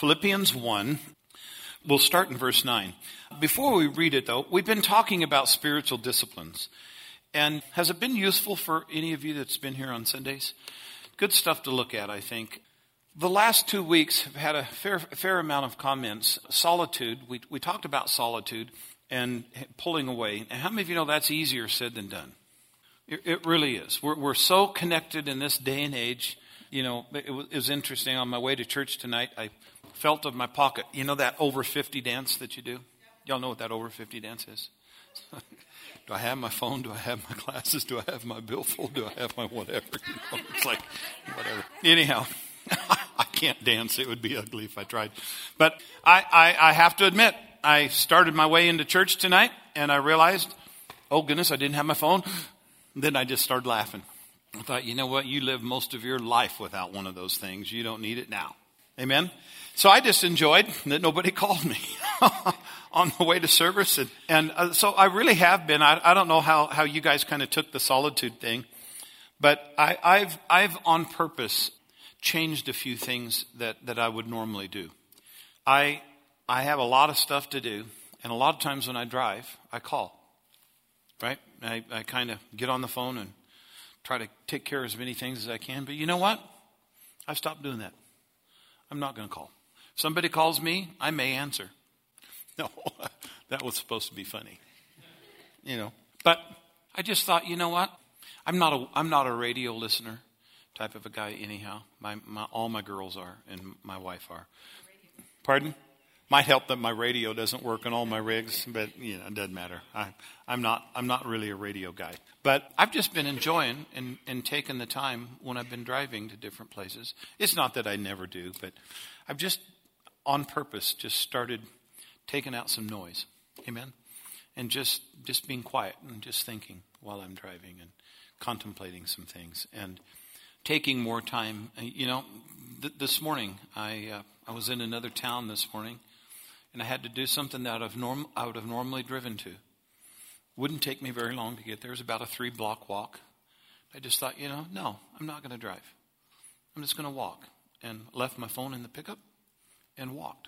Philippians 1. We'll start in verse 9. Before we read it, though, we've been talking about spiritual disciplines. And has it been useful for any of you that's been here on Sundays? Good stuff to look at, I think. The last 2 weeks have had a fair amount of comments. Solitude, we talked about solitude and pulling away. And how many of you know that's easier said than done? It really is. We're so connected in this day and age. You know, it was interesting. On my way to church tonight, I felt of my pocket. You know that over 50 dance that you do? Y'all know what that over 50 dance is? Do I have my phone? Do I have my glasses? Do I have my billfold? Do I have my whatever? You know, it's like, whatever. Anyhow, I can't dance. It would be ugly if I tried. But I have to admit, I started my way into church tonight, and I realized, oh goodness, I didn't have my phone. Then I just started laughing. I thought, you know what? You live most of your life without one of those things. You don't need it now. Amen? So I just enjoyed that nobody called me on the way to service. And so I really have been. I don't know how you guys kind of took the solitude thing. But I've on purpose changed a few things that I would normally do. I have a lot of stuff to do. And a lot of times when I drive, I call. Right? I kind of get on the phone and try to take care of as many things as I can. But you know what? I've stopped doing that. I'm not going to call. Somebody calls me, I may answer. No, that was supposed to be funny. You know. But I just thought, you know what? I'm not a radio listener type of a guy anyhow. All my girls are and my wife are. Pardon? Might help that my radio doesn't work on all my rigs, but you know, it doesn't matter. I'm not really a radio guy. But I've just been enjoying and taking the time when I've been driving to different places. It's not that I never do, but I've just on purpose just started taking out some noise. Amen. And just being quiet and just thinking while I'm driving and contemplating some things and taking more time. You know, this morning I was in another town this morning. And I had to do something that I would have normally driven to. Wouldn't take me very long to get there. It was about a 3-block walk. I just thought, you know, no, I'm not going to drive. I'm just going to walk. And left my phone in the pickup and walked.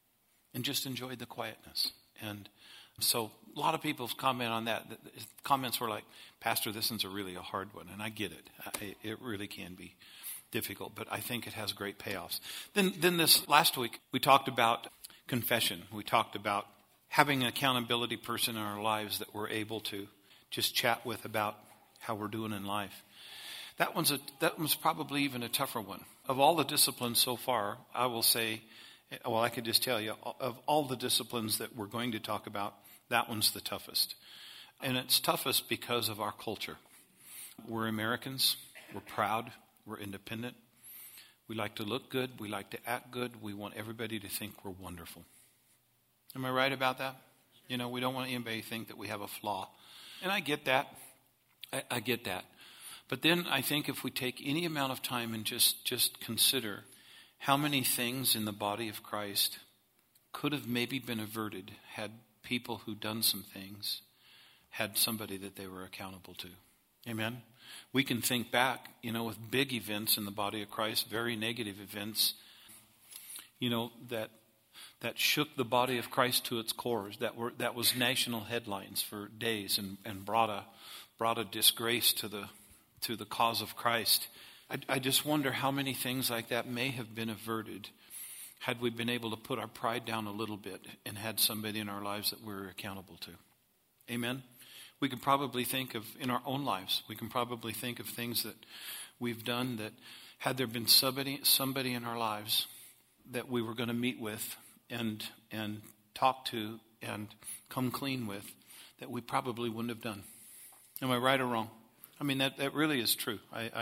And just enjoyed the quietness. And so a lot of people's comment on that. Comments were like, Pastor, this one's really a hard one. And I get it. It really can be difficult. But I think it has great payoffs. Then this last week, we talked about confession. We talked about having an accountability person in our lives that we're able to just chat with about how we're doing in life. That one's probably even a tougher one. Of all the disciplines so far, I will say, well, I could just tell you, of all the disciplines that we're going to talk about, that one's the toughest. And it's toughest because of our culture. We're Americans. We're proud. We're independent. We like to look good. We like to act good. We want everybody to think we're wonderful. Am I right about that? You know, we don't want anybody to think that we have a flaw. And I get that. I get that. But then I think if we take any amount of time and just consider how many things in the body of Christ could have maybe been averted had people who done some things had somebody that they were accountable to. Amen? We can think back, you know, with big events in the body of Christ, very negative events, you know, that shook the body of Christ to its cores, that was national headlines for days and brought a disgrace to the cause of Christ. I just wonder how many things like that may have been averted had we been able to put our pride down a little bit and had somebody in our lives that we're accountable to. Amen? We can probably think of, in our own lives, we can probably think of things that we've done that had there been somebody in our lives that we were going to meet with and talk to and come clean with, that we probably wouldn't have done. Am I right or wrong? I mean, that really is true.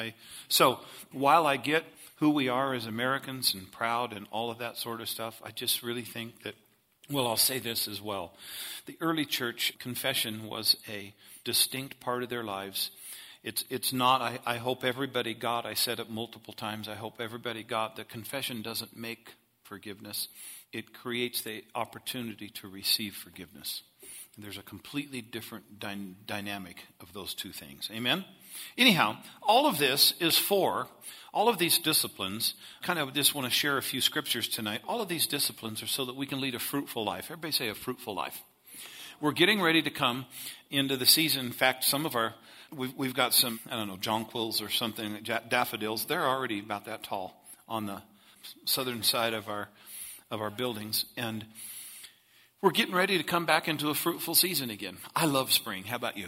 So while I get who we are as Americans and proud and all of that sort of stuff, I just really think that, well, I'll say this as well. The early church, confession was a distinct part of their lives. It's not, I hope everybody got, I said it multiple times, I hope everybody got that confession doesn't make forgiveness. It creates the opportunity to receive forgiveness. There's a completely different dynamic of those two things. Amen? Anyhow, all of this is for, all of these disciplines, kind of just want to share a few scriptures tonight. All of these disciplines are so that we can lead a fruitful life. Everybody say a fruitful life. We're getting ready to come into the season. In fact, some of our, we've got some, jonquils or something, daffodils. They're already about that tall on the southern side of our buildings. And we're getting ready to come back into a fruitful season again. I love spring. How about you?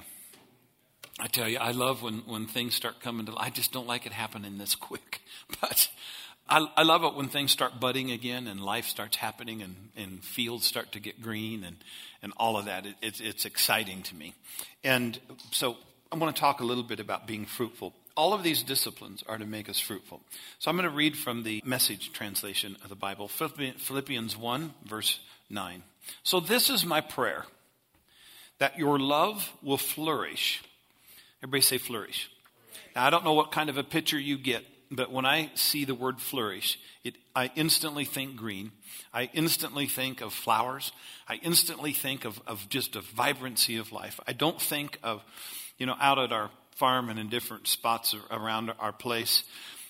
I tell you, I love when things start coming to, I just don't like it happening this quick. But I love it when things start budding again and life starts happening and fields start to get green and all of that. It's exciting to me. And so I want to talk a little bit about being fruitful. All of these disciplines are to make us fruitful. So I'm going to read from the Message translation of the Bible, Philippians 1, verse 9. So this is my prayer, that your love will flourish. Everybody say flourish. Now, I don't know what kind of a picture you get, but when I see the word flourish, I instantly think green. I instantly think of flowers. I instantly think of just a vibrancy of life. I don't think of, out at our farm and in different spots around our place.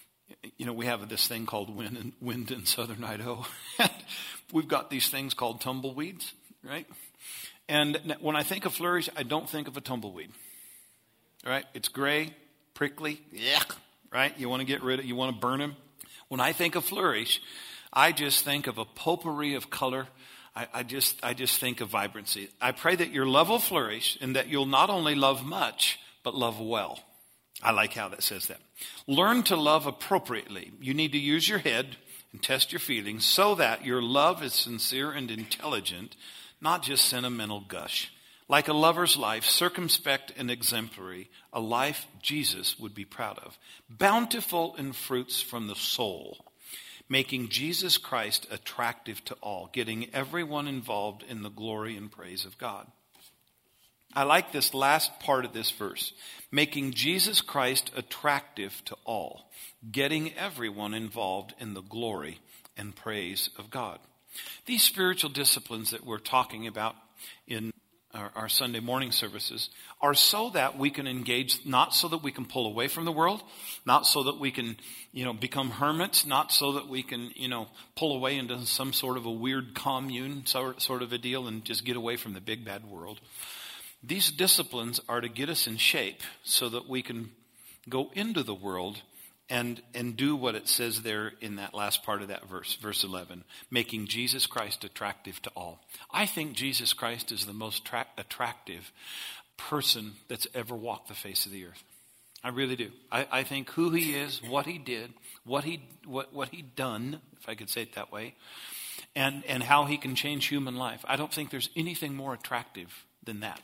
We have this thing called wind in southern Idaho. We've got these things called tumbleweeds, right? And when I think of flourish, I don't think of a tumbleweed, right? It's gray, prickly, yuck, right? You want to get rid of, you want to burn them. When I think of flourish, I just think of a potpourri of color. I just think of vibrancy. I pray that your love will flourish and that you'll not only love much, but love well. I like how that says that. Learn to love appropriately. You need to use your head and test your feelings so that your love is sincere and intelligent, not just sentimental gush. Like a lover's life, circumspect and exemplary, a life Jesus would be proud of. Bountiful in fruits from the soul, making Jesus Christ attractive to all, getting everyone involved in the glory and praise of God. I like this last part of this verse. Making Jesus Christ attractive to all. Getting everyone involved in the glory and praise of God. These spiritual disciplines that we're talking about in our Sunday morning services are so that we can engage, not so that we can pull away from the world, not so that we can, become hermits, not so that we can, pull away into some sort of a weird commune sort of a deal and just get away from the big bad world. These disciplines are to get us in shape so that we can go into the world and do what it says there in that last part of that verse 11, making Jesus Christ attractive to all. I think Jesus Christ is the most attractive person that's ever walked the face of the earth. I really do. I think who he is, what he did, what he done, if I could say it that way, and how he can change human life. I don't think there's anything more attractive than that.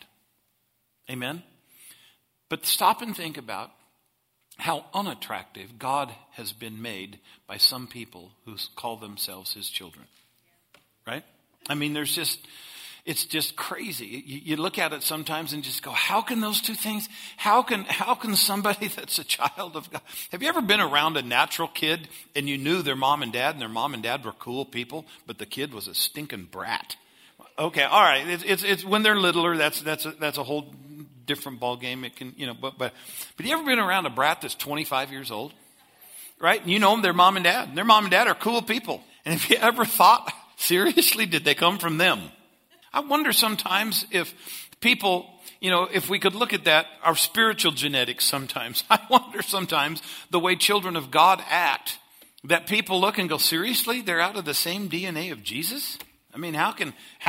Amen? But stop and think about how unattractive God has been made by some people who call themselves his children. Right? I mean, it's just crazy. You look at it sometimes and just go, how can those two things, how can somebody that's a child of God? Have you ever been around a natural kid and you knew their mom and dad were cool people, but the kid was a stinking brat? Okay, all right. It's when they're littler, that's a whole different ball game. It can, but you ever been around a brat that's 25 years old? Right? You know them, their mom and dad. Their mom and dad are cool people. And if you ever thought, seriously, did they come from them? I wonder sometimes if people, if we could look at that, our spiritual genetics sometimes. I wonder sometimes the way children of God act, that people look and go, seriously, they're out of the same DNA of Jesus? I mean, how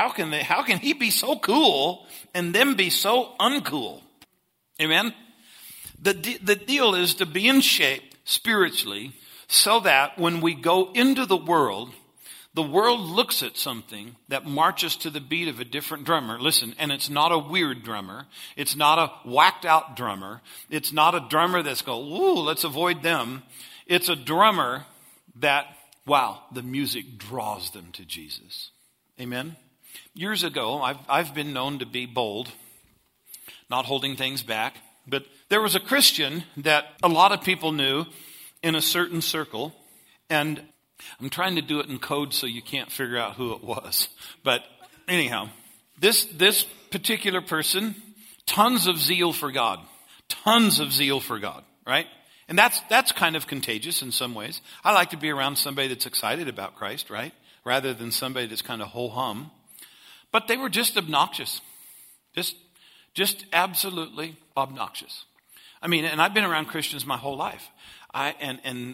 can he be so cool and them be so uncool? Amen? The deal is to be in shape spiritually so that when we go into the world looks at something that marches to the beat of a different drummer. Listen, and it's not a weird drummer. It's not a whacked out drummer. It's not a drummer that's going, ooh, let's avoid them. It's a drummer that, wow, the music draws them to Jesus. Amen. Years ago, I've been known to be bold, not holding things back. But there was a Christian that a lot of people knew in a certain circle. And I'm trying to do it in code so you can't figure out who it was. But anyhow, this particular person, tons of zeal for God. Tons of zeal for God, right? And that's kind of contagious in some ways. I like to be around somebody that's excited about Christ, right? Rather than somebody that's kind of ho-hum. But they were just obnoxious. Just absolutely obnoxious. I mean, and I've been around Christians my whole life. And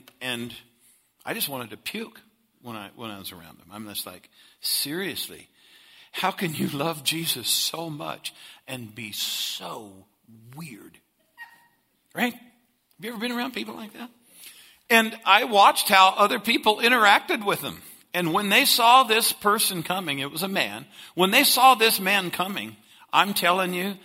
I just wanted to puke when I was around them. I'm just like, seriously, how can you love Jesus so much and be so weird? Right? Have you ever been around people like that? And I watched how other people interacted with them. And when they saw this person coming, it was a man. When they saw this man coming, I'm telling you,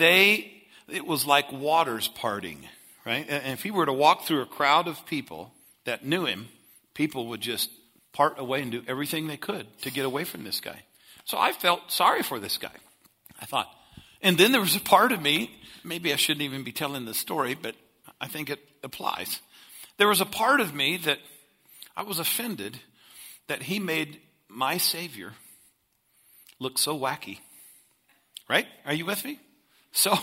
it was like waters parting, right? And if he were to walk through a crowd of people that knew him, people would just part away and do everything they could to get away from this guy. So I felt sorry for this guy. I thought, and then there was a part of me, maybe I shouldn't even be telling this story, but I think it applies. There was a part of me that I was offended that he made my Savior look so wacky. Right? Are you with me? So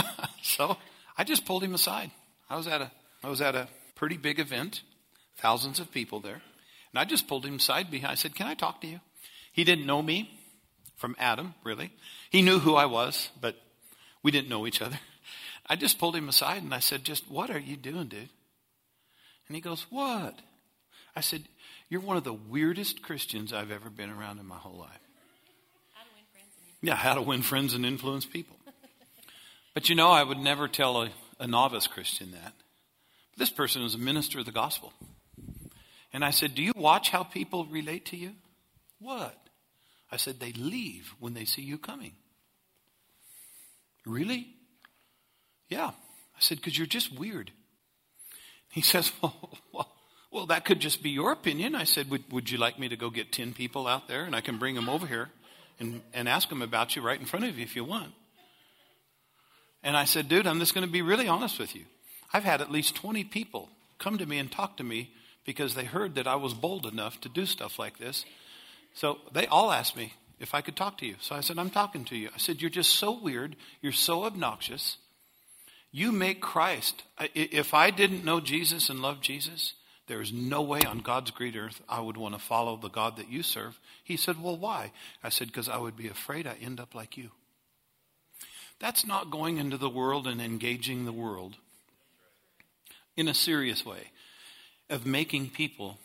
I just pulled him aside. I was at a pretty big event, thousands of people there. And I just pulled him aside behind. I said, "Can I talk to you?" He didn't know me from Adam, really. He knew who I was, but we didn't know each other. I just pulled him aside and I said, "Just what are you doing, dude?" And he goes, "What?" I said, "You're one of the weirdest Christians I've ever been around in my whole life." How to win friends and influence people. But you know, I would never tell a novice Christian that. This person was a minister of the gospel. And I said, "Do you watch how people relate to you?" "What?" I said, "They leave when they see you coming." "Really?" "Yeah." I said, "Because you're just weird." He says, well, that could just be your opinion. I said, would you like me to go get 10 people out there and I can bring them over here and ask them about you right in front of you if you want? And I said, "Dude, I'm just going to be really honest with you. I've had at least 20 people come to me and talk to me because they heard that I was bold enough to do stuff like this. So they all asked me if I could talk to you. So I said, "I'm talking to you." I said, "You're just so weird. You're so obnoxious. You make Christ. If I didn't know Jesus and love Jesus, there is no way on God's great earth I would want to follow the God that you serve." He said, "Well, why?" I said, "Because I would be afraid I end up like you." That's not going into the world and engaging the world in a serious way of making people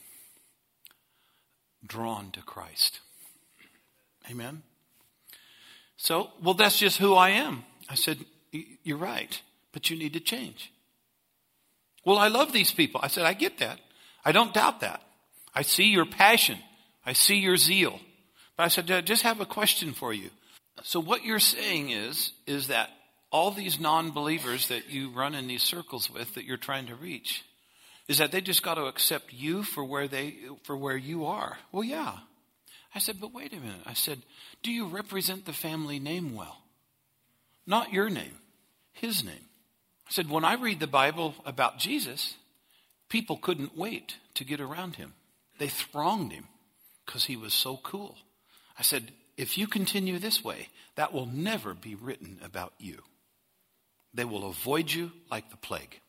drawn to Christ. Amen? So, well, that's just who I am. I said, "You're right, but you need to change." "Well, I love these people." I said, "I get that. I don't doubt that. I see your passion. I see your zeal." But I said, "I just have a question for you. So what you're saying is that all these non-believers that you run in these circles with that you're trying to reach, is that they just got to accept you for where you are?" "Well, yeah." I said, "But wait a minute." I said, "Do you represent the family name well? Not your name, his name." I said, "When I read the Bible about Jesus, people couldn't wait to get around him. They thronged him because he was so cool." I said, "If you continue this way, that will never be written about you. They will avoid you like the plague."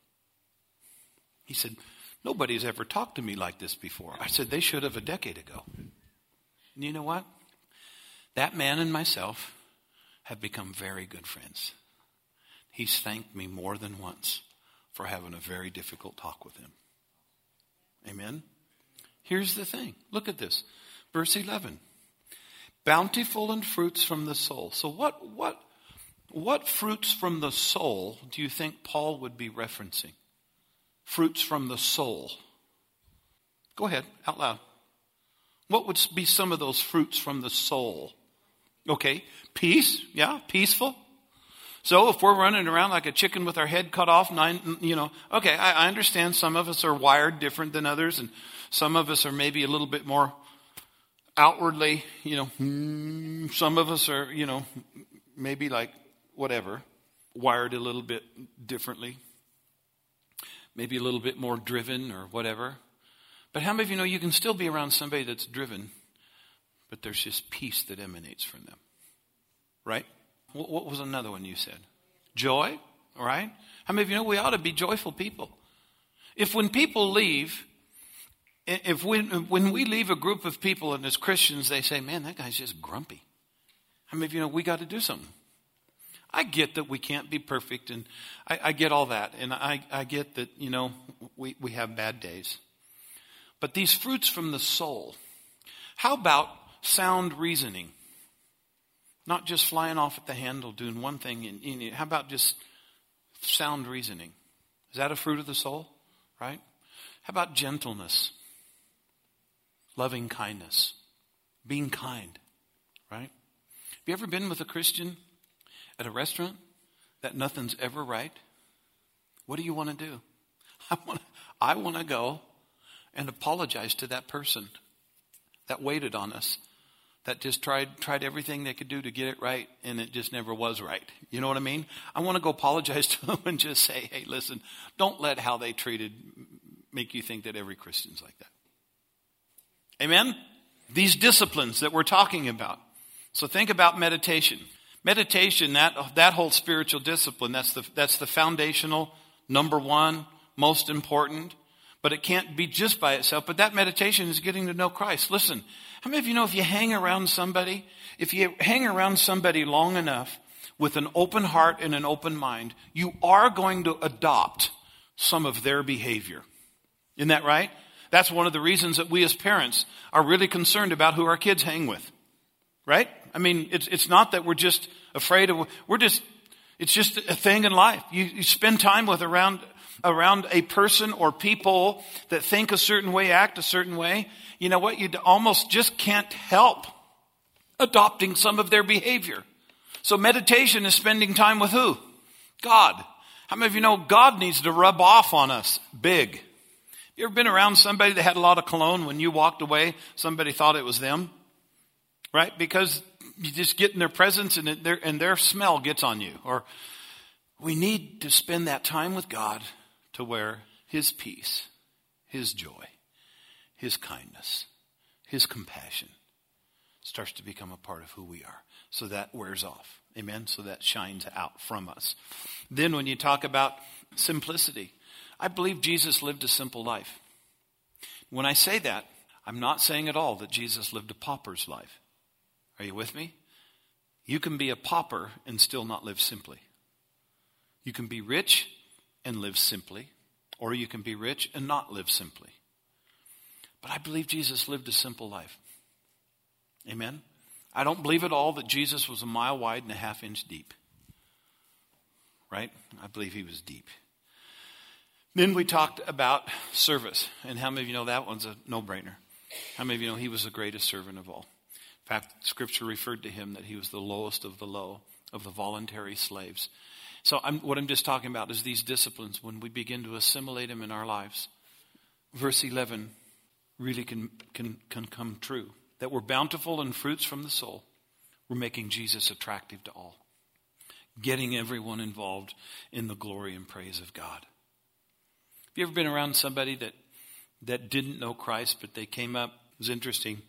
He said, "Nobody's ever talked to me like this before." I said, "They should have a decade ago." And you know what? That man and myself have become very good friends. He's thanked me more than once for having a very difficult talk with him. Amen? Here's the thing. Look at this. Verse 11. Bountiful in fruits from the soul. So what fruits from the soul do you think Paul would be referencing? Fruits from the soul. Go ahead, out loud. What would be some of those fruits from the soul? Okay, peace, yeah, peaceful. So if we're running around like a chicken with our head cut off, okay, I understand some of us are wired different than others, and some of us are maybe a little bit more outwardly, some of us are, maybe like whatever, wired a little bit differently, maybe a little bit more driven or whatever. But how many of you know you can still be around somebody that's driven, but there's just peace that emanates from them? Right? What was another one you said? Joy, all right? How many of you know we ought to be joyful people? If when people leave, when we leave a group of people and as Christians, they say, man, that guy's just grumpy. How many of you know we got to do something? I get that we can't be perfect, and I get all that. And I get that, we have bad days. But these fruits from the soul, how about sound reasoning? Not just flying off at the handle doing one thing. How about just sound reasoning? Is that a fruit of the soul? Right? How about gentleness? Loving kindness? Being kind? Right? Have you ever been with a Christian at a restaurant that nothing's ever right? What do you want to do? I want to go and apologize to that person that waited on us, that just tried everything they could do to get it right, and it just never was right. You know what I mean? I want to go apologize to them and just say, hey, listen, don't let how they treated make you think that every Christian's like that. Amen? These disciplines that we're talking about. So think about meditation. Meditation, that whole spiritual discipline, that's the foundational, number one, most important. But it can't be just by itself. But that meditation is getting to know Christ. Listen, how many of you know if you hang around somebody long enough with an open heart and an open mind, you are going to adopt some of their behavior. Isn't that right? That's one of the reasons that we as parents are really concerned about who our kids hang with. Right? I mean, it's not that we're just afraid of, it's just a thing in life. You spend time with around a person or people that think a certain way, act a certain way, you know what? You almost just can't help adopting some of their behavior. So meditation is spending time with who? God. How many of you know God needs to rub off on us big? You ever been around somebody that had a lot of cologne when you walked away, somebody thought it was them? Right? Because you just get in their presence and their smell gets on you. Or we need to spend that time with God to where His peace, His joy, His kindness, His compassion starts to become a part of who we are. So that wears off. Amen? So that shines out from us. Then when you talk about simplicity, I believe Jesus lived a simple life. When I say that, I'm not saying at all that Jesus lived a pauper's life. Are you with me? You can be a pauper and still not live simply. You can be rich and live simply, or you can be rich and not live simply. But I believe Jesus lived a simple life. Amen? I don't believe at all that Jesus was a mile wide and a half-inch deep. Right? I believe He was deep. Then we talked about service. And how many of you know that one's a no-brainer? How many of you know He was the greatest servant of all? In fact, Scripture referred to Him that He was the lowest of the low, of the voluntary slaves. So what I'm just talking about is these disciplines when we begin to assimilate them in our lives. Verse 11 really can come true. That we're bountiful in fruits from the soul. We're making Jesus attractive to all. Getting everyone involved in the glory and praise of God. Have you ever been around somebody that didn't know Christ, but they came up? It was interesting.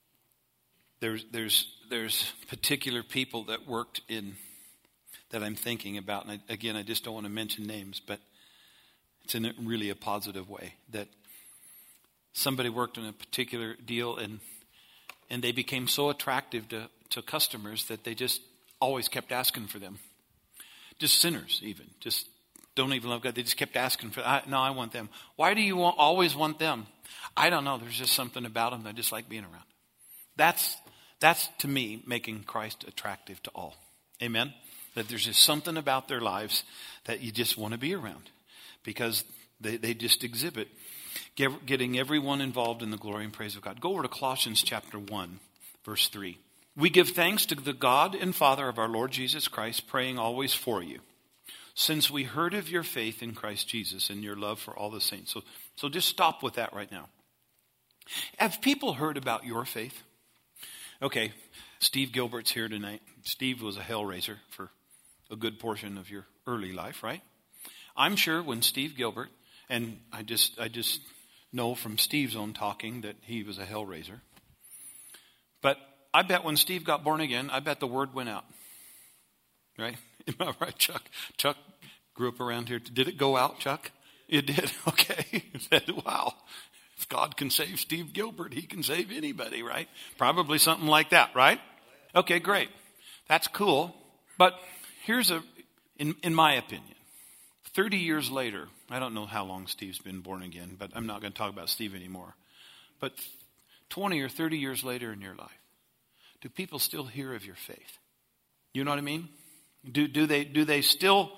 There's particular people that worked in, that I'm thinking about. And I just don't want to mention names, but it's in really a positive way. That somebody worked on a particular deal and they became so attractive to customers that they just always kept asking for them. Just sinners even. Just don't even love God. They just kept asking for, I want them. Why do you always want them? I don't know. There's just something about them that I just like being around. That's to me making Christ attractive to all. Amen? That there's just something about their lives that you just want to be around. Because they just exhibit getting everyone involved in the glory and praise of God. Go over to Colossians chapter 1, verse 3. We give thanks to the God and Father of our Lord Jesus Christ, praying always for you, since we heard of your faith in Christ Jesus and your love for all the saints. So just stop with that right now. Have people heard about your faith? Okay, Steve Gilbert's here tonight. Steve was a hellraiser for a good portion of your early life, right? I'm sure when Steve Gilbert, and I just know from Steve's own talking that he was a hellraiser. But I bet when Steve got born again, I bet the word went out. right? Am I right, Chuck? Chuck grew up around here. Did it go out, Chuck? It did. Okay. Wow. If God can save Steve Gilbert, he can save anybody, right? Probably something like that, right? Okay, great. That's cool. But here's in my opinion, 30 years later, I don't know how long Steve's been born again, but I'm not going to talk about Steve anymore. But 20 or 30 years later in your life, do people still hear of your faith? You know what I mean? Are they still,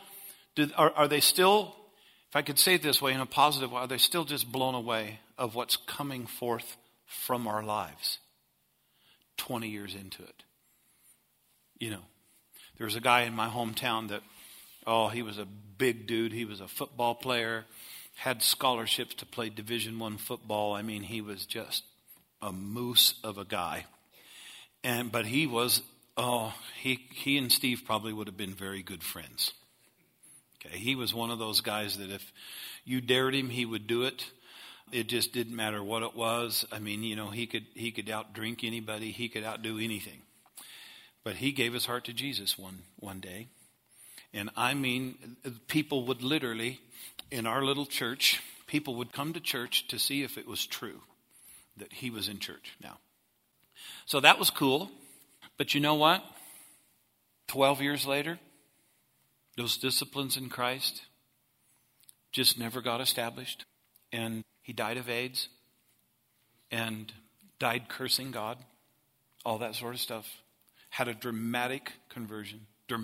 if I could say it this way in a positive way, are they still just blown away of what's coming forth from our lives 20 years into it? You know, there was a guy in my hometown that, he was a big dude. He was a football player, had scholarships to play Division I football. I mean, he was just a moose of a guy. But he was, he and Steve probably would have been very good friends. Okay, he was one of those guys that if you dared him, he would do it. It just didn't matter what it was. I mean, you know, he could outdrink anybody. He could outdo anything. But he gave his heart to Jesus one day. And I mean, people would literally, in our little church, people would come to church to see if it was true that he was in church now. So that was cool. But you know what? 12 years later, those disciplines in Christ just never got established. And he died of AIDS and died cursing God, all that sort of stuff. Had a dramatic conversion.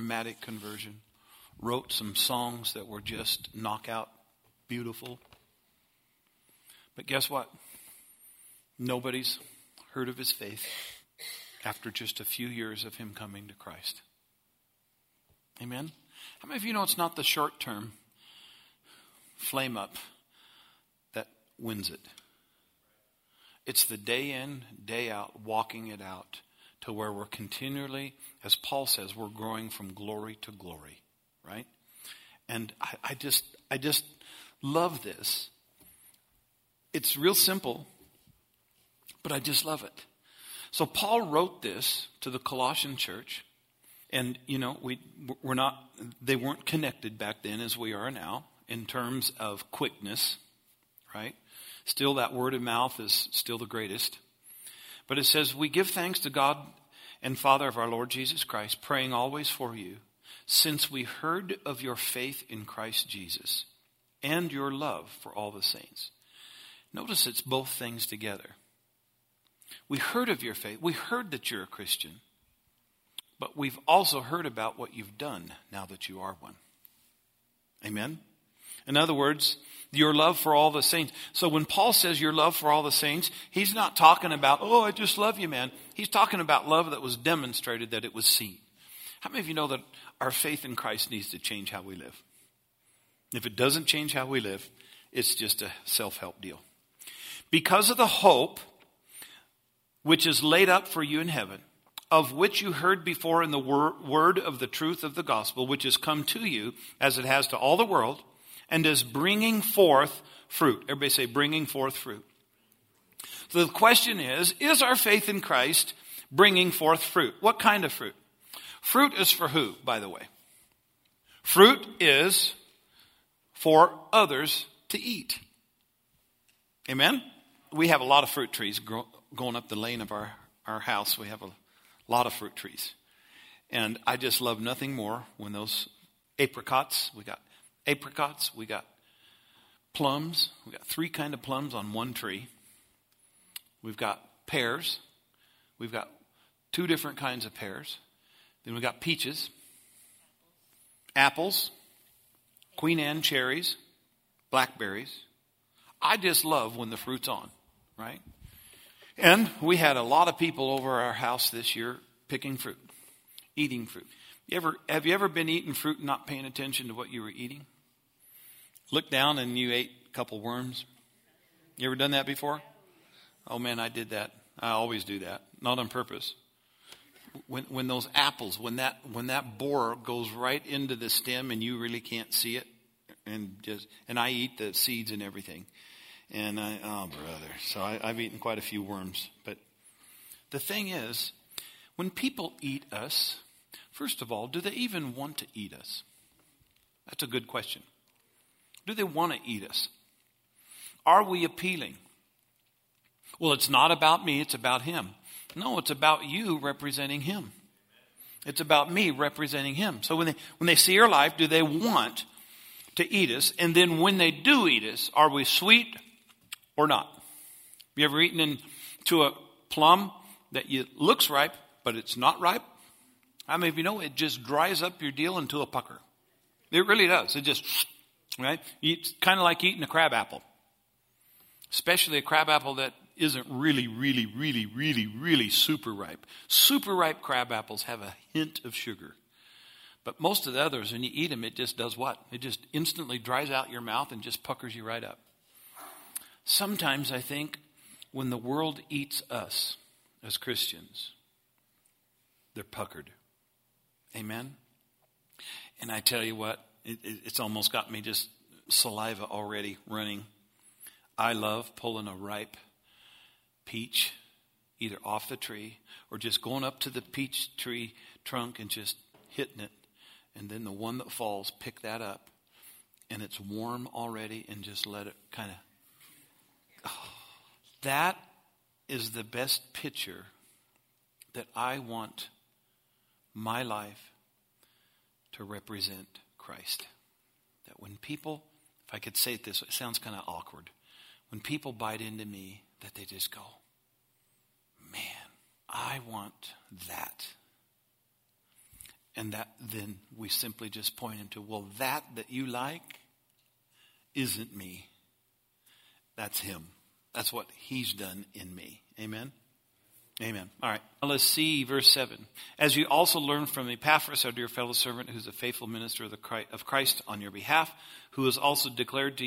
Wrote some songs that were just knockout beautiful. But guess what? Nobody's heard of his faith after just a few years of him coming to Christ. Amen? How many of you know it's not the short term flame up that wins it? It's the day in, day out, walking it out to where we're continually, as Paul says, we're growing from glory to glory, right? And I just love this. It's real simple, but I just love it. So Paul wrote this to the Colossian church, and you know, they weren't connected back then as we are now in terms of quickness, right? Still, that word of mouth is still the greatest. But it says, we give thanks to God and Father of our Lord Jesus Christ, praying always for you, since we heard of your faith in Christ Jesus and your love for all the saints. Notice it's both things together. We heard of your faith. We heard that you're a Christian. But we've also heard about what you've done now that you are one. Amen? In other words, your love for all the saints. So when Paul says your love for all the saints, he's not talking about, I just love you, man. He's talking about love that was demonstrated, that it was seen. How many of you know that our faith in Christ needs to change how we live? If it doesn't change how we live, it's just a self-help deal. Because of the hope which is laid up for you in heaven, of which you heard before in the word of the truth of the gospel, which has come to you as it has to all the world, and is bringing forth fruit. Everybody say, bringing forth fruit. So the question is our faith in Christ bringing forth fruit? What kind of fruit? Fruit is for who, by the way? Fruit is for others to eat. Amen? We have a lot of fruit trees going up the lane of our house. We have a lot of fruit trees. And I just love nothing more when those apricots, we got plums. We got 3 kinds of plums on one tree. We've got pears. We've got 2 different kinds of pears. Then we got peaches, apples, Queen Anne cherries, blackberries. I just love when the fruit's on, right? And we had a lot of people over our house this year picking fruit, eating fruit. Have you ever been eating fruit and not paying attention to what you were eating? Look down and you ate a couple worms. You ever done that before? Oh man, I did that. I always do that, not on purpose. When those apples, when that borer goes right into the stem and you really can't see it, and I eat the seeds and everything. And so I've eaten quite a few worms. But the thing is, when people eat us, First of all, do they even want to eat us? That's a good question. Do they want to eat us? Are we appealing? Well, it's not about me, it's about him. No, it's about you representing him. It's about me representing him. So when they see our life, do they want to eat us? And then when they do eat us, are we sweet or not? Have you ever eaten into a plum that looks ripe, but it's not ripe? How many of you know it just dries up your deal into a pucker? It really does. It just, right? It's kind of like eating a crab apple. Especially a crab apple that isn't really, really, really, really, really super ripe. Super ripe crab apples have a hint of sugar. But most of the others, when you eat them, it just does what? It just instantly dries out your mouth and just puckers you right up. Sometimes I think when the world eats us as Christians, they're puckered. Amen? And I tell you what, it's almost got me just saliva already running. I love pulling a ripe peach, either off the tree or just going up to the peach tree trunk and just hitting it. And then the one that falls, pick that up. And it's warm already and just let it kind of... Oh, that is the best picture that I want my life to represent Christ. That when people, if I could say it this way, it sounds kind of awkward. When people bite into me, that they just go, man, I want that. And that then we simply just point them to, well, that you like isn't me. That's him. That's what he's done in me. Amen? Amen. All right. Now let's see verse 7. As you also learned from Epaphras, our dear fellow servant, who's a faithful minister of Christ on your behalf, who has declared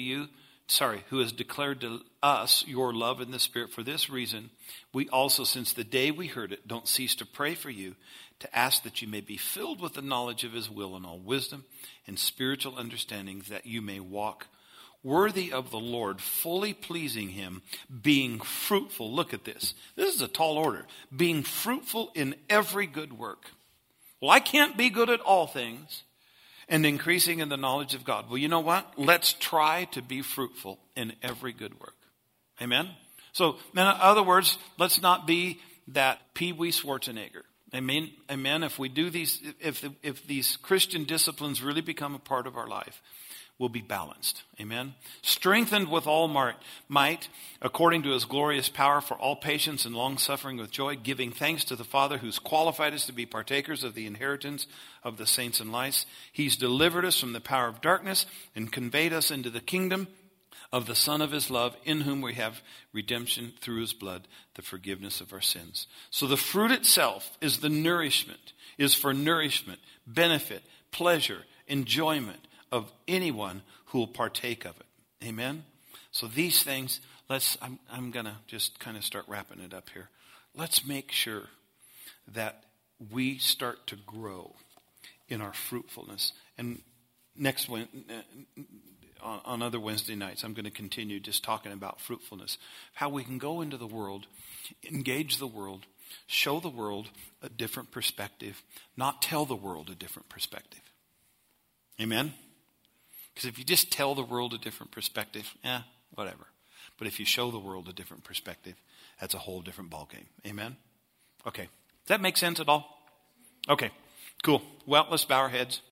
to us your love in the Spirit. For this reason, we also, since the day we heard it, don't cease to pray for you, to ask that you may be filled with the knowledge of his will and all wisdom and spiritual understanding, that you may walk worthy of the Lord, fully pleasing him, being fruitful. Look at this. This is a tall order. Being fruitful in every good work. Well, I can't be good at all things. And increasing in the knowledge of God. Well, you know what? Let's try to be fruitful in every good work. Amen? So, in other words, let's not be that Pee Wee Schwarzenegger. Amen? Amen? If we do these, if these Christian disciplines really become a part of our life, we'll be balanced. Amen? Strengthened with all might, according to his glorious power, for all patience and long-suffering with joy, giving thanks to the Father who's qualified us to be partakers of the inheritance of the saints in light. He's delivered us from the power of darkness and conveyed us into the kingdom of the Son of his love, in whom we have redemption through his blood, the forgiveness of our sins. So the fruit itself is for nourishment, benefit, pleasure, enjoyment of anyone who will partake of it. Amen? So these things, I'm going to just kind of start wrapping it up here. Let's make sure that we start to grow in our fruitfulness. And on other Wednesday nights, I'm going to continue just talking about fruitfulness. How we can go into the world, engage the world, show the world a different perspective, not tell the world a different perspective. Amen? Because if you just tell the world a different perspective, whatever. But if you show the world a different perspective, that's a whole different ballgame. Amen? Okay. Does that make sense at all? Okay. Cool. Well, let's bow our heads.